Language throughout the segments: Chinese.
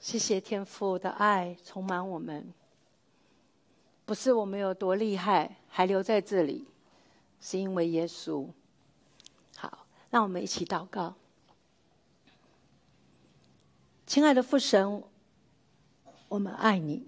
谢谢天父的爱充满我们，不是我们有多厉害还留在这里，是因为耶稣。好，让我们一起祷告。亲爱的父神，我们爱你，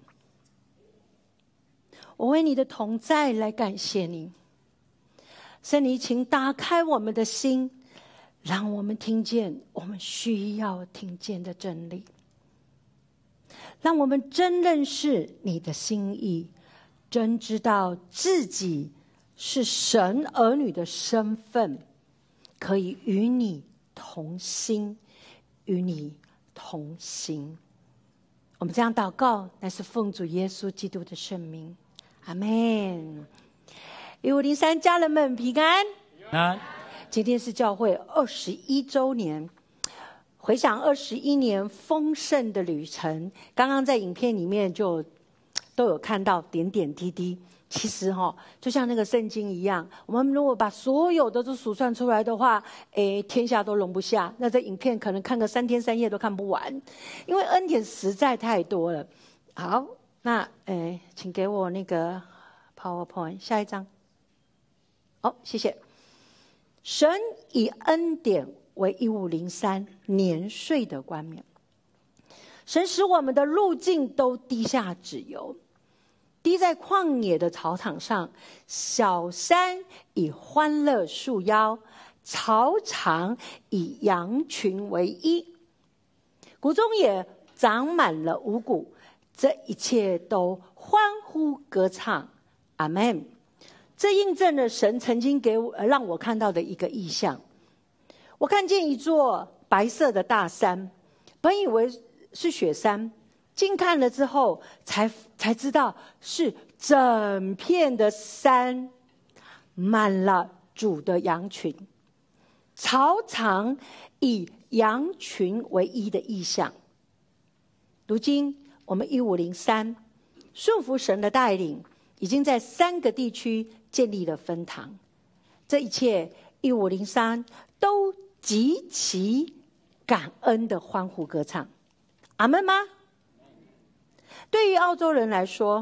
我为你的同在来感谢你。圣灵，请打开我们的心，让我们听见我们需要听见的真理，让我们真认识你的心意，真知道自己是神儿女的身份，可以与你同心，与你同行。我们这样祷告，乃是奉主耶稣基督的圣名，阿们。1503家人们平安。今天是教会21周年，回想21年丰盛的旅程。刚刚在影片里面就都有看到点点滴滴。其实就像那个圣经一样，我们如果把所有的都数算出来的话，天下都容不下。那这影片可能看个3天3夜都看不完，因为恩典实在太多了。好，那请给我那个 PowerPoint 下一张。谢谢。神以恩典为1503年岁的冠冕，神使我们的路径都滴下脂油，滴在旷野的草场上，小山以欢乐束腰，草场以羊群为衣，谷中也长满了五谷，这一切都欢呼歌唱，阿们。这印证了神曾经让我看到的一个意象。我看见一座白色的大山，本以为是雪山，近看了之后才知道是整片的山满了主的羊群，草场以羊群为衣的意象。如今我们1503顺服神的带领，已经在3个地区建立了分堂。这一切1503都极其感恩的欢呼歌唱，阿们吗？对于澳洲人来说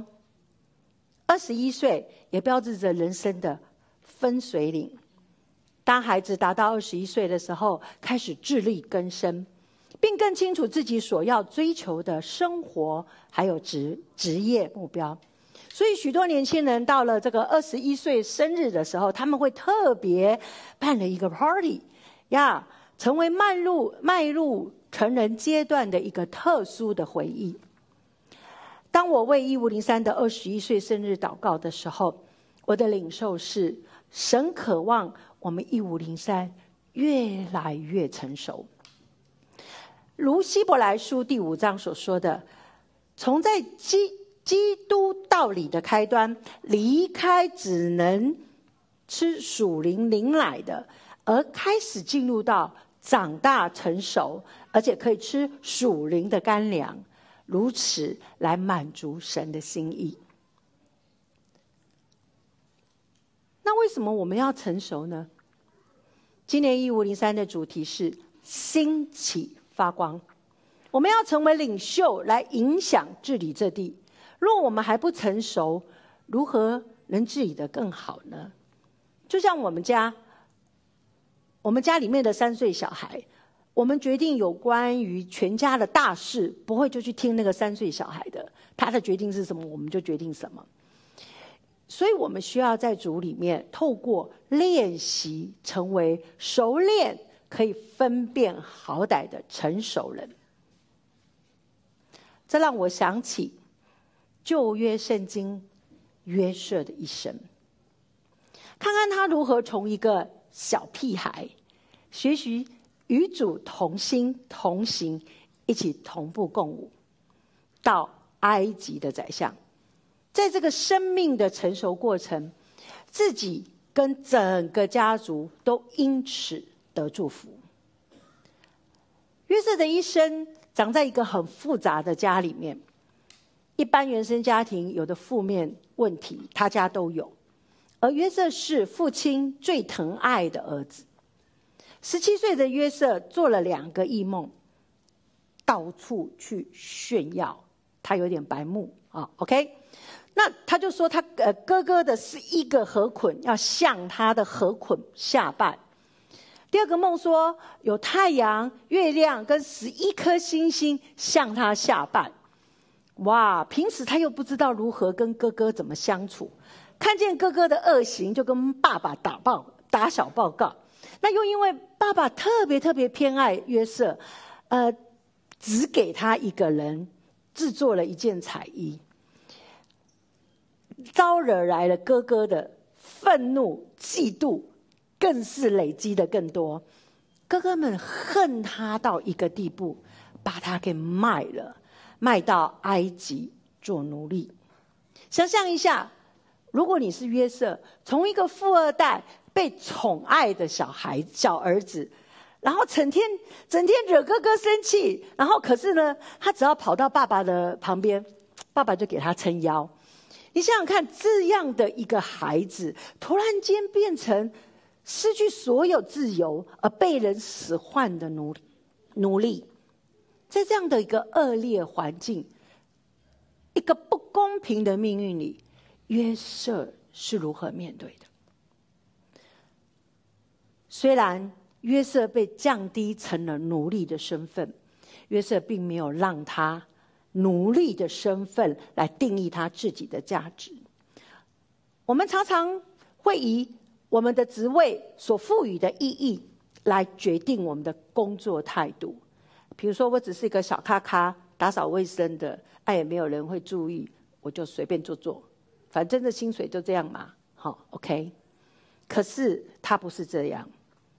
，21岁也标志着人生的分水岭。当孩子达到21岁的时候，开始自力更生，并更清楚自己所要追求的生活还有职业目标。所以许多年轻人到了这个21岁生日的时候，他们会特别办了一个 party 成为迈入成人阶段的一个特殊的回忆。当我为1503的21岁生日祷告的时候，我的领受是神渴望我们1503越来越成熟，如希伯来书第5章所说的，从在基督道理的开端离开只能吃属灵灵奶的，而开始进入到长大成熟，而且可以吃属灵的干粮，如此来满足神的心意。那为什么我们要成熟呢？今年1503的主题是兴起发光，我们要成为领袖来影响治理这地。若我们还不成熟，如何能治理得更好呢？就像我们家里面的3岁小孩，我们决定有关于全家的大事，不会就去听那个3岁小孩的，他的决定是什么，我们就决定什么。所以我们需要在主里面透过练习，成为熟练可以分辨好歹的成熟人。这让我想起旧约圣经约瑟的一生，看看他如何从一个小屁孩学习与主同心同行，一起同步共舞，到埃及的宰相。在这个生命的成熟过程，自己跟整个家族都因此得祝福。约瑟的一生长在一个很复杂的家里面，一般原生家庭有的负面问题他家都有，而约瑟是父亲最疼爱的儿子。17岁的约瑟做了2个异梦， 到处去炫耀，他有点白目啊。OK， 那他就说他哥哥的11个河捆要向他的河捆下拜。第二个梦说有太阳、月亮跟11颗星星向他下拜。哇，平时他又不知道如何跟哥哥怎么相处，看见哥哥的恶行就跟爸爸打小报告。那又因为爸爸特别偏爱约瑟，只给他一个人制作了一件彩衣，招惹来了哥哥的愤怒、嫉妒，更是累积的更多。哥哥们恨他到一个地步，把他给卖了，卖到埃及做奴隶。想象一下，如果你是约瑟，从一个富二代被宠爱的小儿子，然后整天惹哥哥生气，然后可是呢，他只要跑到爸爸的旁边，爸爸就给他撑腰。你想想看，这样的一个孩子，突然间变成失去所有自由而被人使唤的奴隶，在这样的一个恶劣环境，一个不公平的命运里，约瑟是如何面对的？虽然约瑟被降低成了奴隶的身份，约瑟并没有让他奴隶的身份来定义他自己的价值。我们常常会以我们的职位所赋予的意义来决定我们的工作态度。比如说，我只是一个小咖咖，打扫卫生的，也没有人会注意，我就随便做，反正这薪水就这样嘛。好 ，OK。可是他不是这样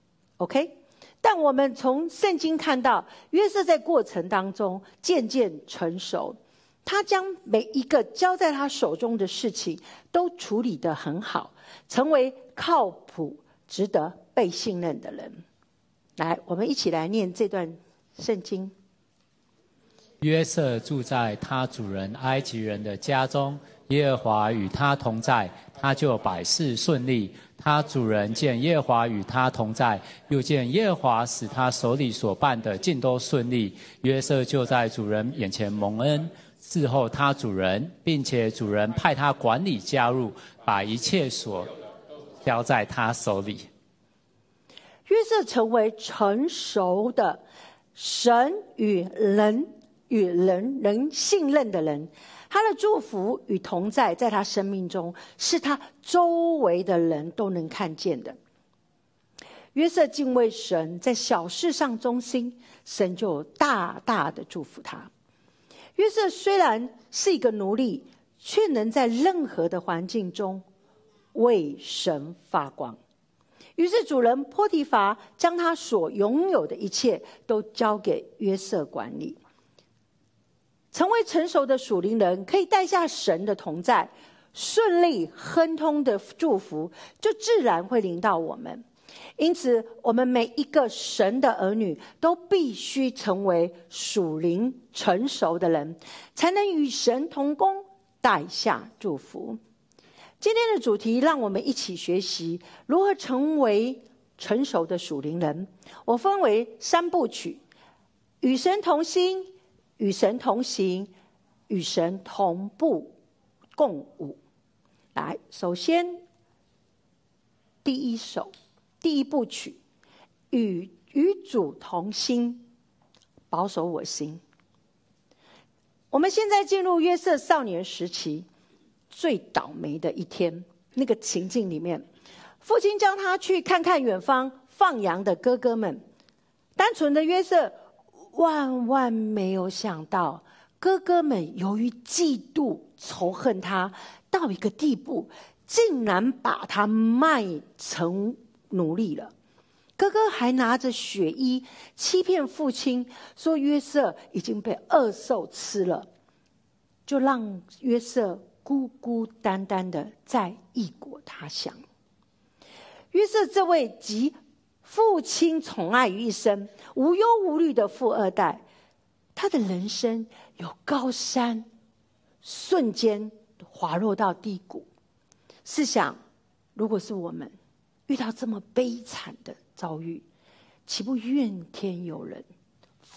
，OK。但我们从圣经看到，约瑟在过程当中渐渐成熟，他将每一个交在他手中的事情都处理得很好，成为靠谱、值得被信任的人。来，我们一起来念这段圣经。 约瑟住在他主人埃及人的家中，耶和华与他同在，他就百事顺利。他主人见耶和华与他同在，又见耶和华使他手里所办的尽都顺利，约瑟就在主人眼前蒙恩，伺候他主人，并且主人派他管理家务，把一切所交在他手里。 约瑟成为成熟的神与人信任的人，他的祝福与同在在他生命中，是他周围的人都能看见的。约瑟敬畏神，在小事上忠心，神就大大的祝福他。约瑟虽然是一个奴隶，却能在任何的环境中为神发光。于是主人波提乏将他所拥有的一切都交给约瑟管理。成为成熟的属灵人，可以带下神的同在，顺利亨通的祝福就自然会临到我们。因此我们每一个神的儿女都必须成为属灵成熟的人，才能与神同工，带下祝福。今天的主题让我们一起学习如何成为成熟的属灵人。我分为3部曲：与神同心、与神同行、与神同步共舞。来，首先第一部曲，与主同心，保守我心。我们现在进入约瑟少年时期最倒霉的一天，那个情境里面，父亲叫他去看看远方放羊的哥哥们。单纯的约瑟万万没有想到，哥哥们由于嫉妒仇恨他到一个地步，竟然把他卖成奴隶了。哥哥还拿着血衣欺骗父亲，说约瑟已经被恶兽吃了，就让约瑟孤孤单单的在异国他乡。约瑟这位集父亲宠爱于一身、无忧无虑的富二代，他的人生有高山，瞬间滑落到低谷。试想，如果是我们遇到这么悲惨的遭遇，岂不怨天尤人、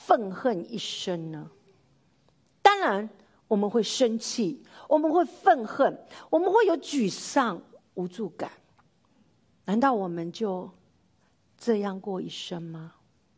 愤恨一生呢？当然我们会生气，我们会愤恨，我们会有沮丧、无助感。难道我们就这样过一生吗？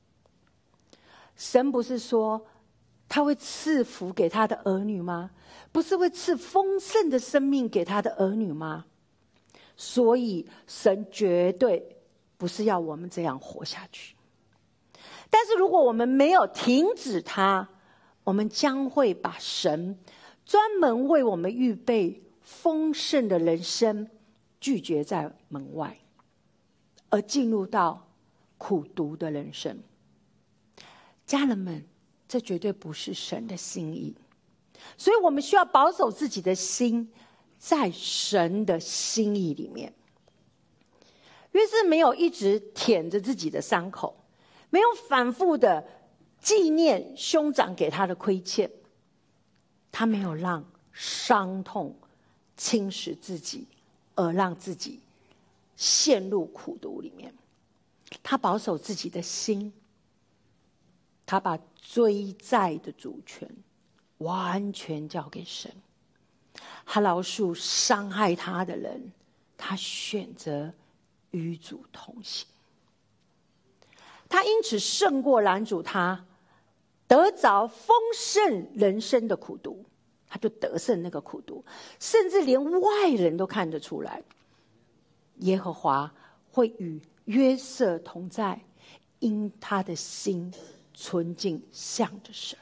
神不是说他会赐福给他的儿女吗？不是会赐丰盛的生命给他的儿女吗？所以神绝对不是要我们这样活下去。但是如果我们没有停止它，我们将会把神专门为我们预备丰盛的人生拒绝在门外，而进入到苦毒的人生。家人们，这绝对不是神的心意。所以我们需要保守自己的心，在神的心意里面。约瑟没有一直舔着自己的伤口，没有反复的纪念兄长给他的亏欠，他没有让伤痛侵蚀自己，而让自己陷入苦毒里面。他保守自己的心，他把追债的主权完全交给神。他饶恕伤害他的人，他选择与主同行。他因此胜过拦阻他得着丰盛人生的苦毒，他就得胜那个苦毒，甚至连外人都看得出来，耶和华会与约瑟同在，因他的心纯净向着神。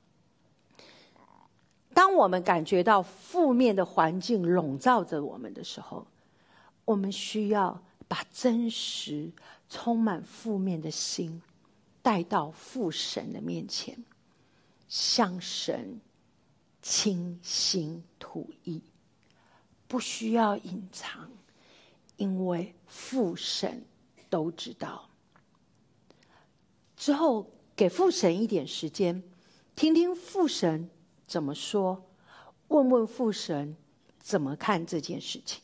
当我们感觉到负面的环境笼罩着我们的时候，我们需要把真实充满负面的心带到父神的面前，向神倾心吐意，不需要隐藏，因为父神都知道。之后给父神一点时间，听听父神怎么说，问问父神怎么看这件事情。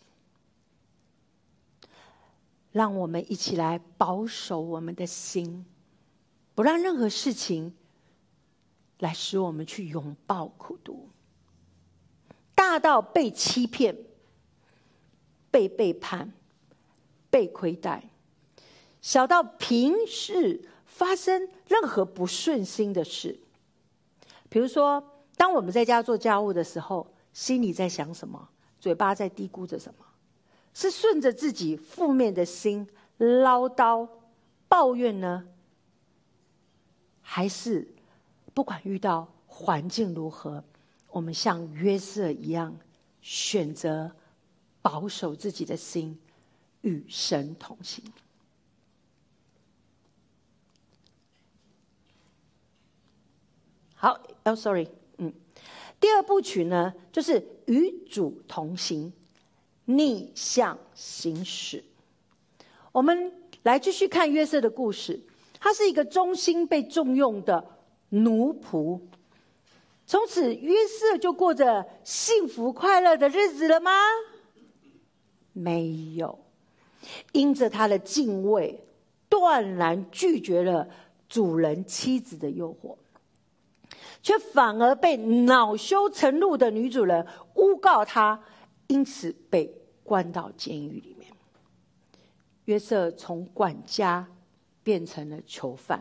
让我们一起来保守我们的心，不让任何事情来使我们去拥抱苦毒。大到被欺骗、被背叛、被亏待，小到平时发生任何不顺心的事。比如说，当我们在家做家务的时候，心里在想什么，嘴巴在嘀咕着什么，是顺着自己负面的心唠叨抱怨呢，还是不管遇到环境如何，我们像约瑟一样选择保守自己的心，与神同行？好，sorry，第二部曲呢，就是与主同行，逆向行驶。我们来继续看约瑟的故事。他是一个忠心被重用的奴仆，从此约瑟就过着幸福快乐的日子了吗？没有，因着他的敬畏，断然拒绝了主人妻子的诱惑，却反而被恼羞成怒的女主人诬告他，因此被关到监狱里面。约瑟从管家变成了囚犯，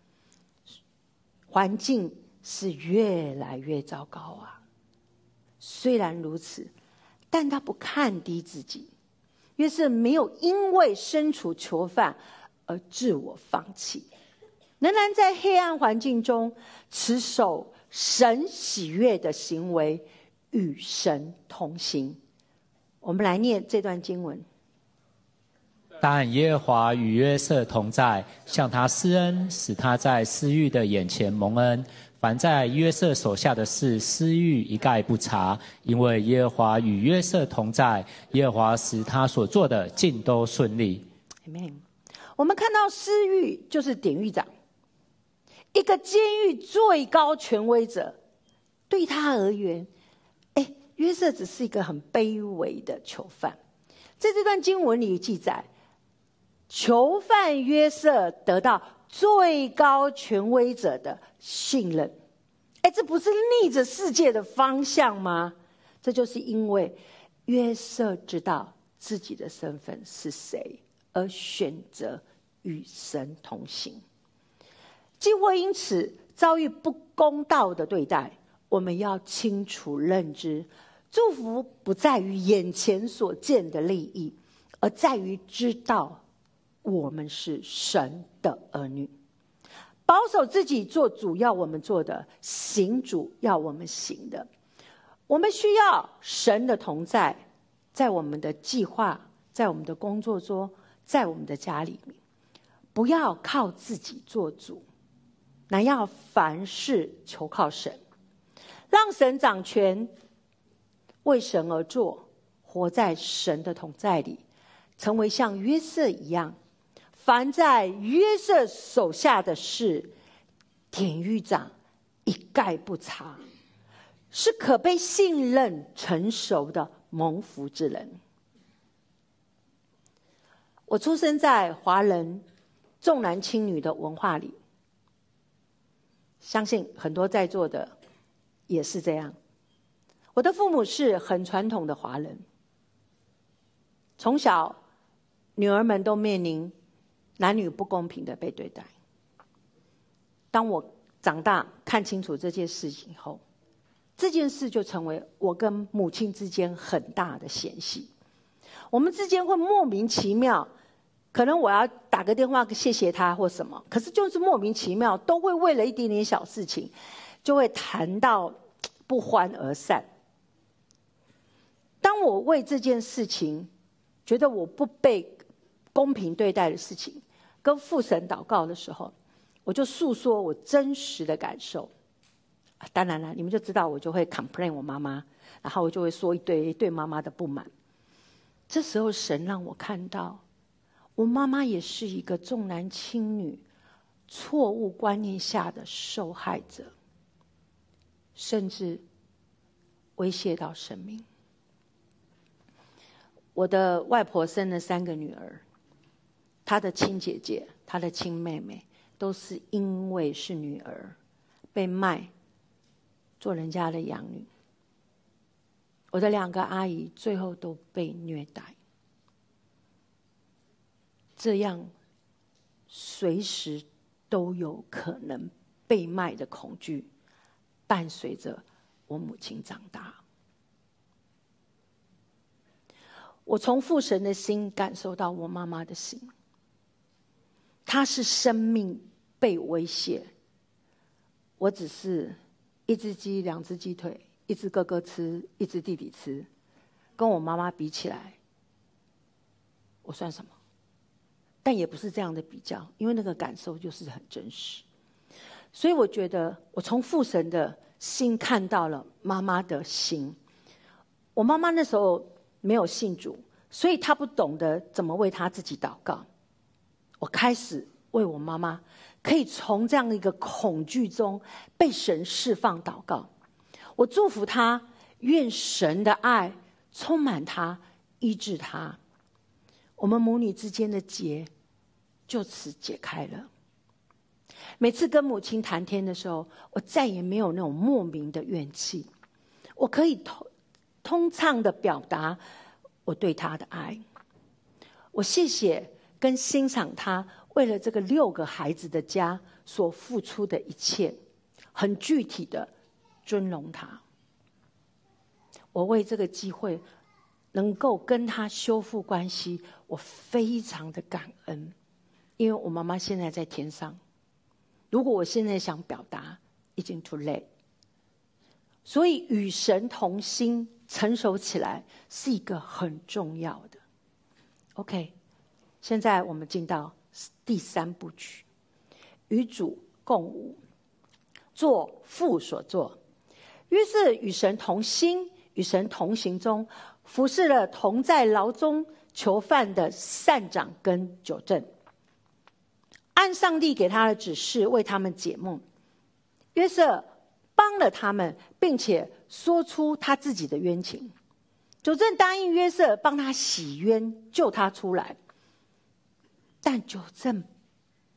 环境是越来越糟糕啊。虽然如此，但他不看低自己。约瑟没有因为身处囚犯而自我放弃，仍然在黑暗环境中持守神喜悦的行为，与神同行。我们来念这段经文。 但耶和华与约瑟同在，向他施恩，使他在司狱的眼前蒙恩。凡在约瑟手下的事，司狱一概不查，因为耶和华与约瑟同在，耶和华使他所做的尽都顺利。 Amen。我们看到司狱就是典狱长，一个监狱最高权威者。对他而言，约瑟只是一个很卑微的囚犯。在这段经文里记载，囚犯约瑟得到最高权威者的信任。这不是逆着世界的方向吗？这就是因为约瑟知道自己的身份是谁，而选择与神同行。既会因此遭遇不公道的对待，我们要清楚认知，祝福不在于眼前所见的利益，而在于知道我们是神的儿女，保守自己做主要我们做的，行主要我们行的。我们需要神的同在，在我们的计划，在我们的工作中，在我们的家里面，不要靠自己做主，乃要凡事求靠神，让神掌权，为神而做，活在神的同在里，成为像约瑟一样，凡在约瑟手下的事，典狱长一概不查，是可被信任成熟的蒙福之人。我出生在华人重男轻女的文化里，相信很多在座的也是这样。我的父母是很传统的华人，从小女儿们都面临男女不公平的被对待。当我长大看清楚这件事情后，这件事就成为我跟母亲之间很大的嫌隙。我们之间会莫名其妙，可能我要打个电话谢谢他或什么，可是就是莫名其妙都会为了一点点小事情就会谈到不欢而散。当我为这件事情觉得我不被公平对待的事情跟父神祷告的时候，我就诉说我真实的感受。当然了，你们就知道我就会 complain 我妈妈，然后我就会说一堆对妈妈的不满。这时候神让我看到，我妈妈也是一个重男轻女、错误观念下的受害者，甚至威胁到生命。我的外婆生了3个女儿，她的亲姐姐、她的亲妹妹都是因为是女儿被卖做人家的养女。我的2个阿姨最后都被虐待。这样随时都有可能被卖的恐惧伴随着我母亲长大。我从父神的心感受到我妈妈的心，她是生命被威胁，我只是1只鸡2只鸡腿，1只哥哥吃1只弟弟吃，跟我妈妈比起来我算什么？但也不是这样的比较，因为那个感受就是很真实。所以我觉得我从父神的心看到了妈妈的心。我妈妈那时候没有信主，所以她不懂得怎么为她自己祷告。我开始为我妈妈可以从这样一个恐惧中被神释放祷告。我祝福她，愿神的爱充满她，医治她。我们母女之间的结就此解开了。每次跟母亲谈天的时候，我再也没有那种莫名的怨气，我可以通畅的表达我对她的爱。我谢谢跟欣赏她为了这个6个孩子的家所付出的一切，很具体的尊荣她。我为这个机会能够跟她修复关系，我非常的感恩，因为我妈妈现在在天上。如果我现在想表达，已经 too late。所以与神同心，成熟起来是一个很重要的。OK， 现在我们进到第3部曲，与主共舞，做父所做。约瑟与神同心，与神同行中，服侍了同在牢中囚犯的善长跟酒政，按上帝给他的指示为他们解梦。约瑟帮了他们，并且说出他自己的冤情。酒政答应约瑟帮他洗冤，救他出来。但酒政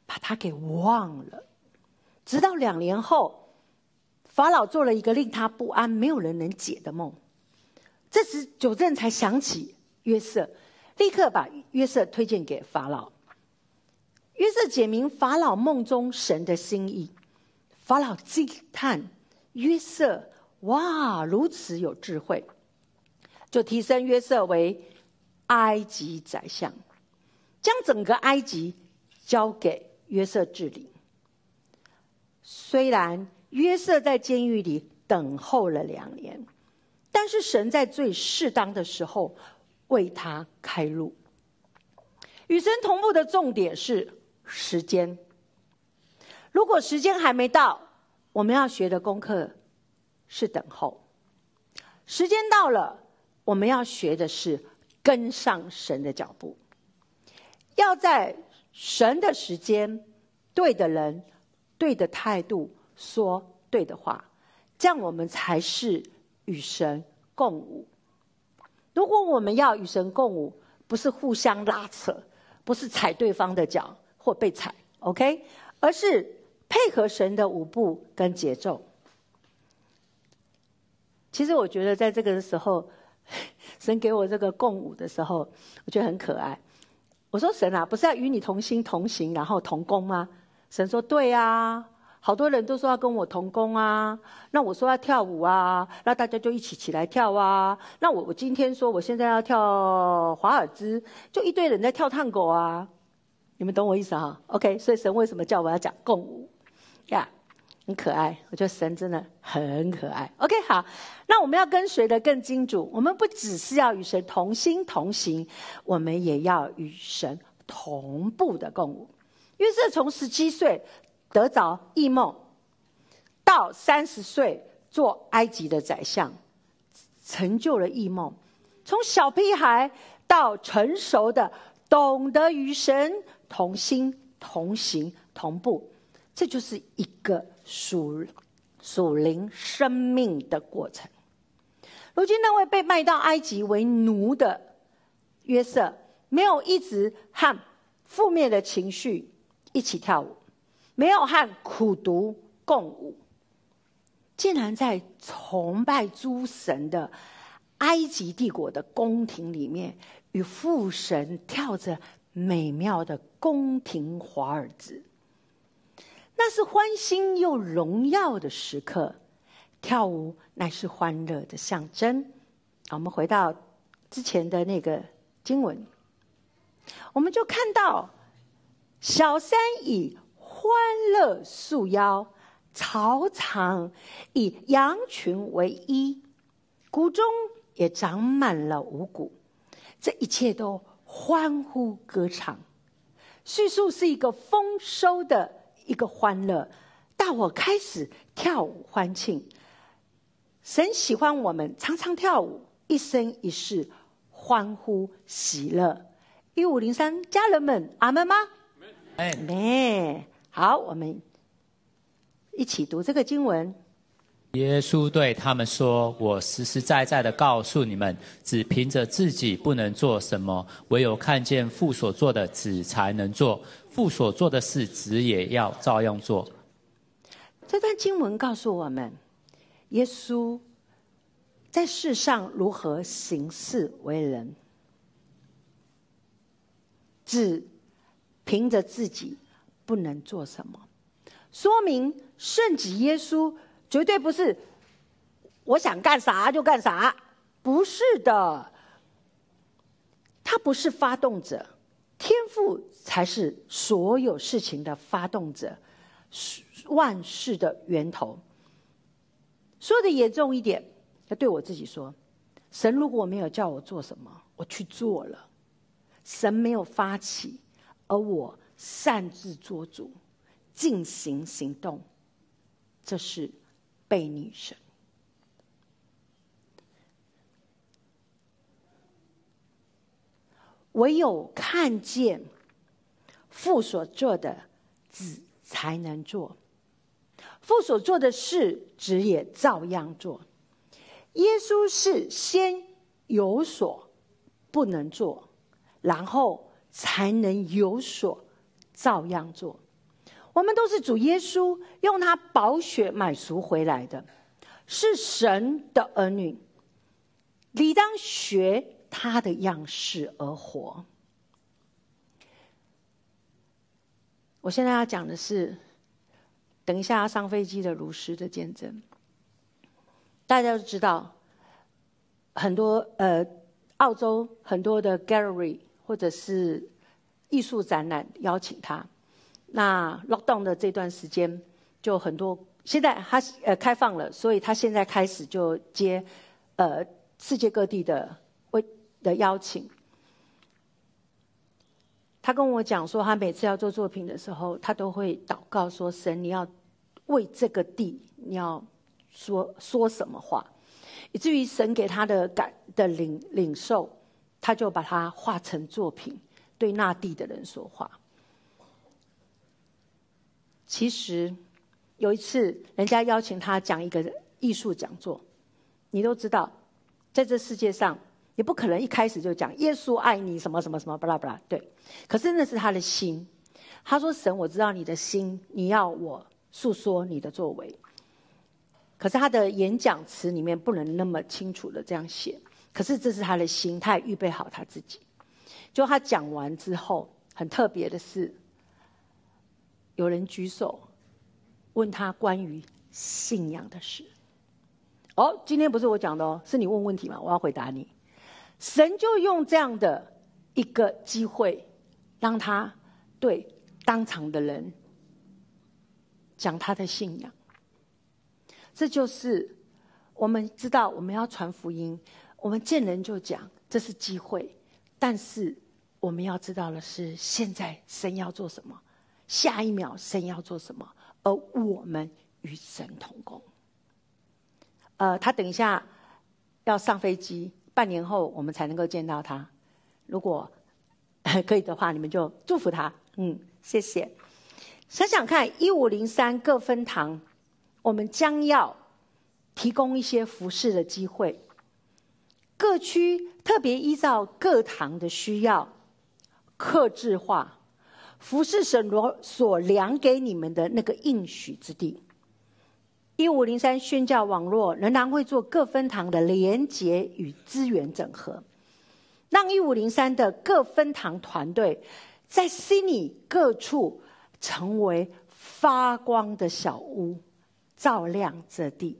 把他给忘了。直到2年后，法老做了一个令他不安、没有人能解的梦。这时九正才想起约瑟，立刻把约瑟推荐给法老。约瑟解明法老梦中神的心意。法老惊叹约瑟，哇，如此有智慧，就提升约瑟为埃及宰相，将整个埃及交给约瑟治理。虽然约瑟在监狱里等候了2年，但是神在最适当的时候为他开路。与神同步的重点是时间。如果时间还没到，我们要学的功课是等候；时间到了，我们要学的是跟上神的脚步。要在神的时间、对的人、对的态度说对的话，这样我们才是与神共舞。如果我们要与神共舞，不是互相拉扯，不是踩对方的脚或被踩 ，OK， 而是配合神的舞步跟节奏。其实我觉得在这个时候，神给我这个共舞的时候，我觉得很可爱。我说神啊，不是要与你同心同行然后同工吗？神说对啊，好多人都说要跟我同工啊，那我说要跳舞啊，那大家就一起起来跳啊。那我今天说我现在要跳华尔兹，就一堆人在跳探戈啊。你们懂我意思哈 ？OK， 所以神为什么叫我要讲共舞呀？很可爱，我觉得神真的很可爱。OK， 好，那我们要跟随的更精准，我们不只是要与神同心同行，我们也要与神同步的共舞。约瑟从17岁得着异梦，到30岁做埃及的宰相，成就了异梦。从小屁孩到成熟的，懂得与神同心同行同步，这就是一个属灵生命的过程。如今那位被卖到埃及为奴的约瑟，没有一直和负面的情绪一起跳舞，没有和苦毒共舞，竟然在崇拜诸神的埃及帝国的宫廷里面，与父神跳着美妙的宫廷华尔兹。那是欢欣又荣耀的时刻，跳舞乃是欢乐的象征。我们回到之前的那个经文，我们就看到小山以欢乐束腰，草场以羊群为衣，谷中也长满了五谷，这一切都欢呼歌唱。叙述是一个丰收的一个欢乐，大伙开始跳舞欢庆。神喜欢我们常常跳舞，一生一世欢呼喜乐。1503家人们，阿们吗？阿们。好，我们一起读这个经文。 耶稣对他们说：我实实在在的告诉你们，只凭着自己不能做什么，唯有看见父所做的，子才能做。父所做的事，子也要照样做。 这段经文告诉我们，耶稣在世上如何行事为人，只凭着自己不能做什么，说明圣子耶稣绝对不是我想干啥就干啥，不是的。他不是发动者，天父才是所有事情的发动者，万事的源头。说的严重一点，要对我自己说，神如果没有叫我做什么，我去做了，神没有发起，而我擅自做主，进行行动，这是悖逆神。唯有看见父所做的，子才能做；父所做的事，子也照样做。耶稣是先有所不能做，然后才能有所照样做。 我们都是主耶稣用他宝血买赎回来的，是神的儿女，理当学他的样式而活。我现在要讲的是，等一下要上飞机的鲁师的见证。大家都知道，很多澳洲很多的 gallery 或者是艺术展览邀请他。那 lockdown 的这段时间，就很多。现在他开放了，所以他现在开始就接世界各地的邀请。他跟我讲说，他每次要做作品的时候，他都会祷告说：“神，你要为这个地，你要说什么话？”以至于神给他的领受，他就把它画成作品，对那地的人说话。其实有一次，人家邀请他讲一个艺术讲座，你都知道，在这世界上，也不可能一开始就讲耶稣爱你什么什么什么巴拉巴拉，对。可是那是他的心，他说：“神，我知道你的心，你要我诉说你的作为。”可是他的演讲词里面不能那么清楚的这样写，可是这是他的心，他也预备好他自己。就他讲完之后，很特别的是，有人举手问他关于信仰的事。哦，今天不是我讲的哦，是你问问题嘛，我要回答你。神就用这样的一个机会，让他对当场的人讲他的信仰。这就是我们知道，我们要传福音，我们见人就讲，这是机会。但是我们要知道的是，现在神要做什么，下一秒神要做什么，而我们与神同工。他等一下要上飞机，半年后我们才能够见到他。如果可以的话，你们就祝福他。谢谢。想想看，1503各分堂，我们将要提供一些服事的机会。各区特别依照各堂的需要，客制化服事神所量给你们的那个应许之地。1503宣教网络仍然会做各分堂的连结与资源整合，让1503的各分堂团队在悉尼各处成为发光的小屋，照亮这地。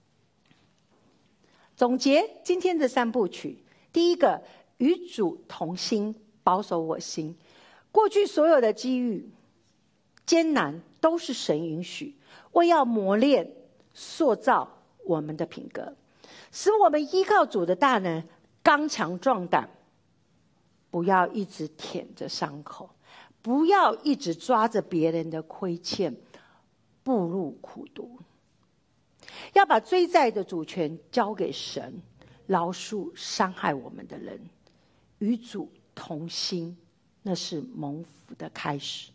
总结今天的3部曲，第一个，与主同心，保守我心。过去所有的机遇艰难都是神允许，为要磨练塑造我们的品格，使我们依靠主的大能刚强壮胆。不要一直舔着伤口，不要一直抓着别人的亏欠步入苦毒，要把追债的主权交给神，饶恕伤害我们的人。与主同心，那是蒙福的开始。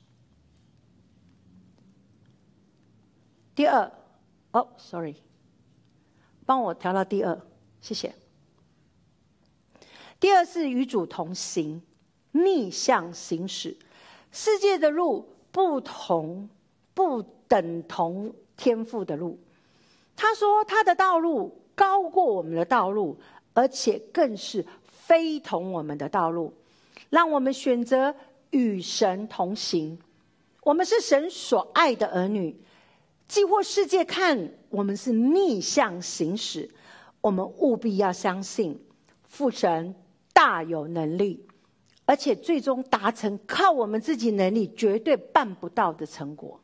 第二，sorry， 帮我调到第2，谢谢。第2是与主同行，逆向行驶。世界的路不等同天父的路。他说他的道路高过我们的道路，而且更是非同我们的道路，让我们选择与神同行。我们是神所爱的儿女，既或世界看我们是逆向行驶，我们务必要相信父神大有能力，而且最终达成靠我们自己能力绝对办不到的成果。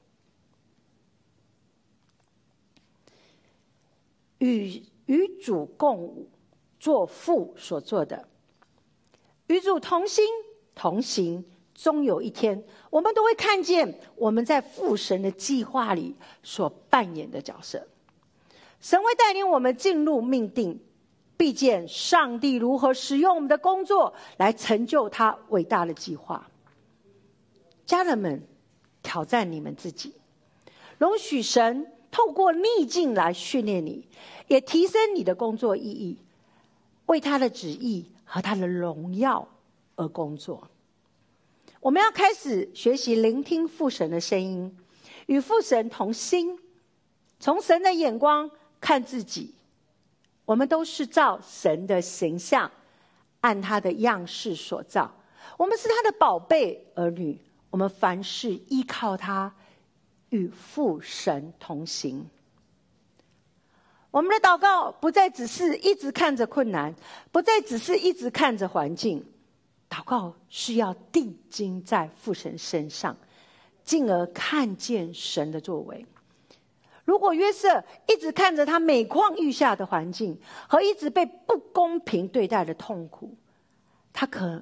与主共舞，做父所做的，与主同心同行，终有一天我们都会看见我们在父神的计划里所扮演的角色。神会带领我们进入命定，必见上帝如何使用我们的工作来成就他伟大的计划。家人们，挑战你们自己，容许神透过逆境来训练你，也提升你的工作意义，为他的旨意和他的荣耀而工作。我们要开始学习聆听父神的声音， 与父神同心，从神的眼光看自己，我们都是照神的形象，按他的样式所造。我们是他的宝贝儿女，我们凡事依靠他，与父神同行。我们的祷告不再只是一直看着困难，不再只是一直看着环境，祷告是要定睛在父神身上，进而看见神的作为。如果约瑟一直看着他每况愈下的环境和一直被不公平对待的痛苦，他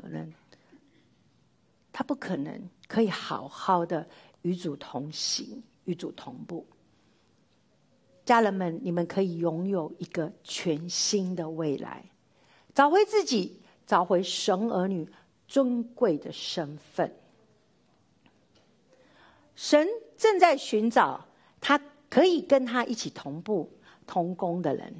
不可能可以好好的与主同行，与主同步。家人们，你们可以拥有一个全新的未来，找回自己，找回神儿女尊贵的身份。神正在寻找他可以跟他一起同步同工的人。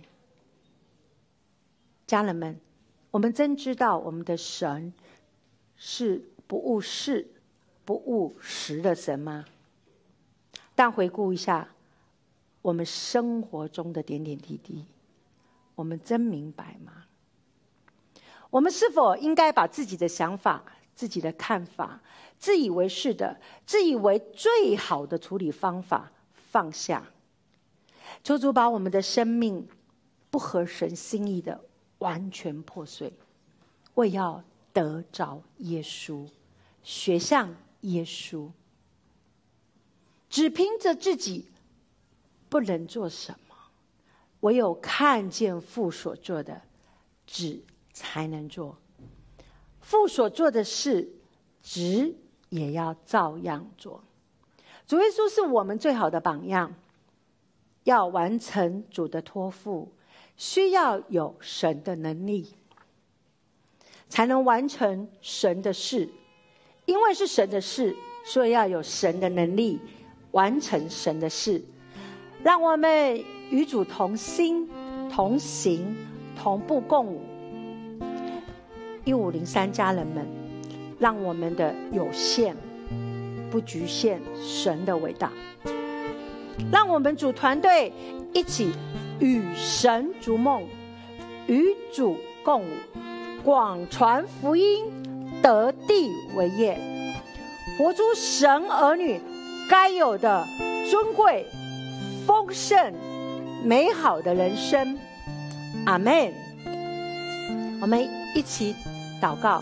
家人们，我们真知道我们的神是不误事不误时的神吗？但回顾一下我们生活中的点点滴滴，我们真明白吗？我们是否应该把自己的想法、自己的看法、自以为是的、自以为最好的处理方法放下？求主把我们的生命不合神心意的完全破碎，为要得着耶稣，学像耶稣。只凭着自己不能做什么，唯有看见父所做的，子才能做。父所做的事，子也要照样做。主耶稣是我们最好的榜样，要完成主的托付，需要有神的能力，才能完成神的事。因为是神的事，所以要有神的能力，完成神的事。让我们与主同心、同行、同步共舞。1503家人们，让我们的有限不局限神的伟大。让我们主团队一起与神逐梦，与主共舞，广传福音，得地为业，活出神儿女该有的尊贵、丰盛、美好的人生。阿们。我们一起祷告。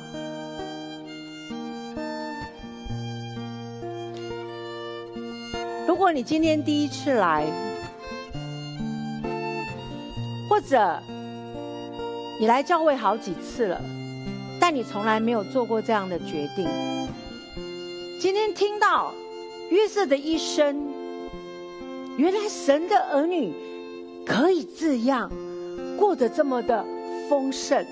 如果你今天第一次来，或者你来教会好几次了，但你从来没有做过这样的决定，今天听到约瑟的一生，原来神的儿女可以这样过得这么的丰盛。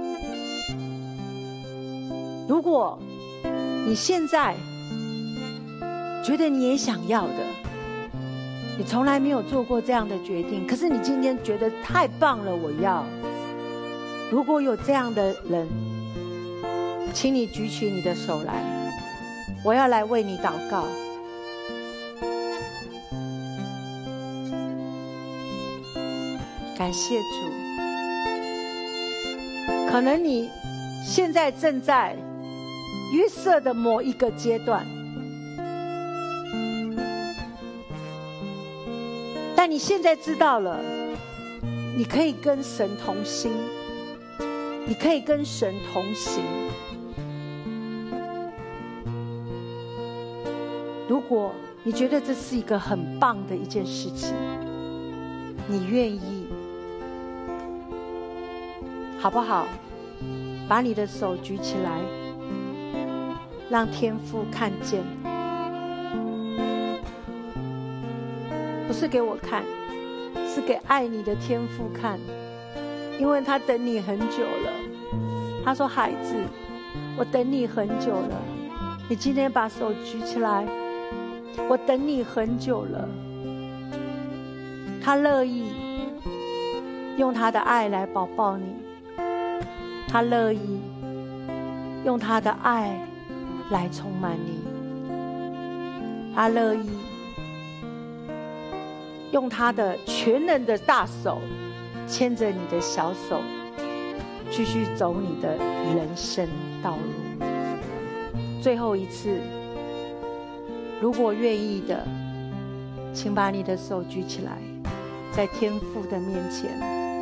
如果你现在觉得你也想要的，你从来没有做过这样的决定，可是你今天觉得太棒了，我要。如果有这样的人，请你举起你的手来，我要来为你祷告。感谢主。可能你现在正在约瑟的某一个阶段，但你现在知道了，你可以跟神同心，你可以跟神同行。如果你觉得这是一个很棒的一件事情，你愿意，好不好？把你的手举起来，让天父看见。不是给我看，是给爱你的天父看，因为他等你很久了。他说：孩子，我等你很久了。你今天把手举起来，我等你很久了。他乐意用他的爱来抱抱你，他乐意用他的爱来充满你，他乐意用他的全能的大手牵着你的小手，继续走你的人生道路。最后一次，如果愿意的，请把你的手举起来，在天父的面前，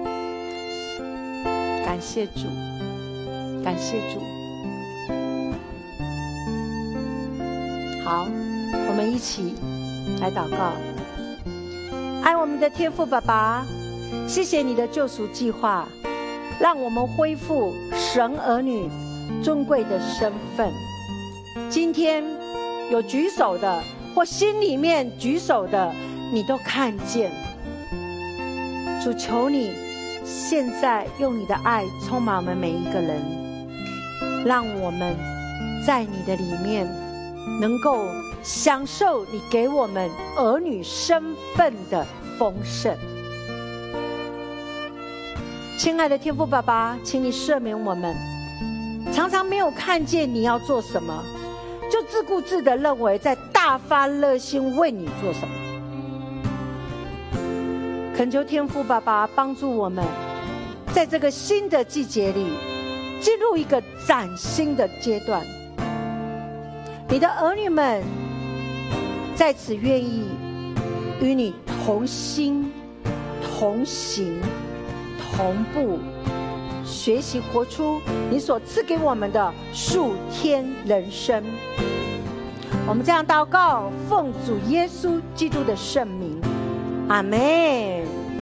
感谢主，感谢主。好，我们一起来祷告。爱我们的天父爸爸，谢谢你的救赎计划，让我们恢复神儿女尊贵的身份。今天有举手的或心里面举手的，你都看见。主，求你现在用你的爱充满我们每一个人，让我们在你的里面能够享受你给我们儿女身份的丰盛。亲爱的天父爸爸，请你赦免我们，常常没有看见你要做什么，就自顾自地认为在大发热心为你做什么。恳求天父爸爸帮助我们，在这个新的季节里进入一个崭新的阶段。你的儿女们在此愿意与你同心同行同步，学习活出你所赐给我们的数天人生。我们这样祷告，奉主耶稣基督的圣名，阿们。